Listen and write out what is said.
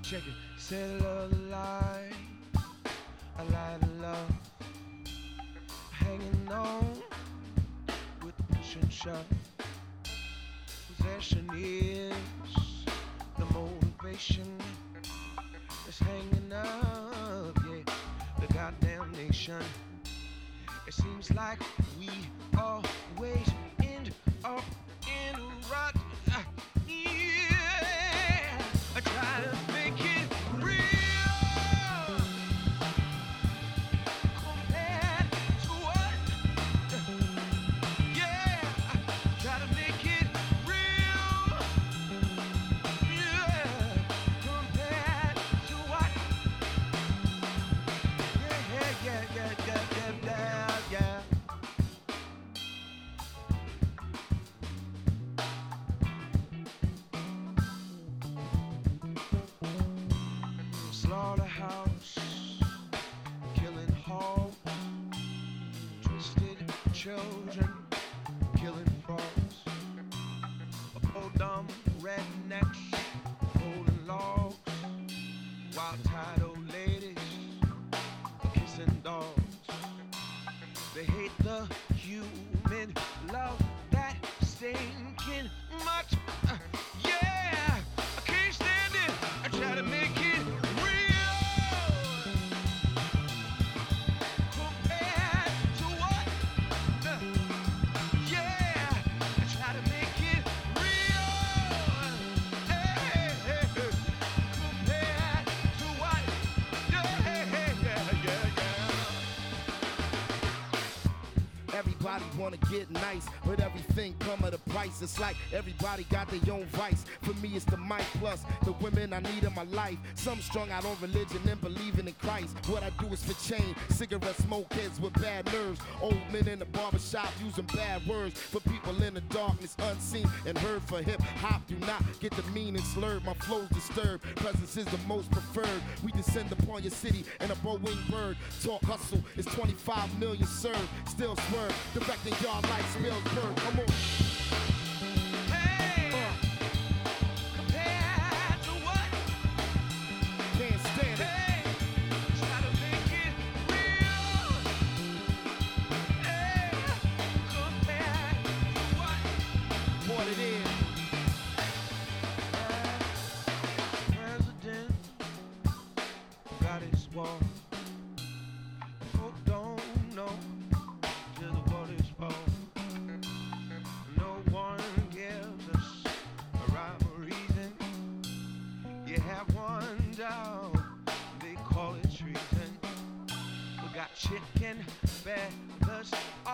Check it. Said love a lie, a lie to love. Hanging on with push and shove. Possession is the motivation that's hanging up, yeah, the goddamn nation. It seems like we always end up in a rut. Yeah, I try to make it real compared to what? Yeah, I try to make it real. Yeah, compared to what? Yeah. Slaughterhouse, killing hogs, twisted children, killing frogs, poor dumb rednecks, holding logs, wild-tied old ladies, kissing dogs. They hate the human love that stinking much. Yeah, I can't stand it. I try to make it real compared to what? Yeah, I try to make it real. Hey, compared to what? Yeah. Everybody wanna get nice, but everything come at a price. It's like everybody got their own vice. For me, it's the mic plus the women I need in my life. Some strung out on religion and believing in Christ. What I do is for change. Cigarette smoke heads with bad nerves. Old men in the barbershop using bad words for people in the darkness, unseen and heard. For hip hop, do not get the meaning slurred. My flow's disturbed. Presence is the most preferred. We descend upon your city in a bow-winged bird. Talk hustle is 25 million served. Still swerve. Directing y'all like Spielberg. Come on. Hey, compared to what? Can't stand it. Hey, try to make it real. Hey, compared to what? What it is. President got his wall. Folk don't know till the waters fall. No one gives us a rhyme or reason. You have one doubt, they call it treason. We got chicken feathers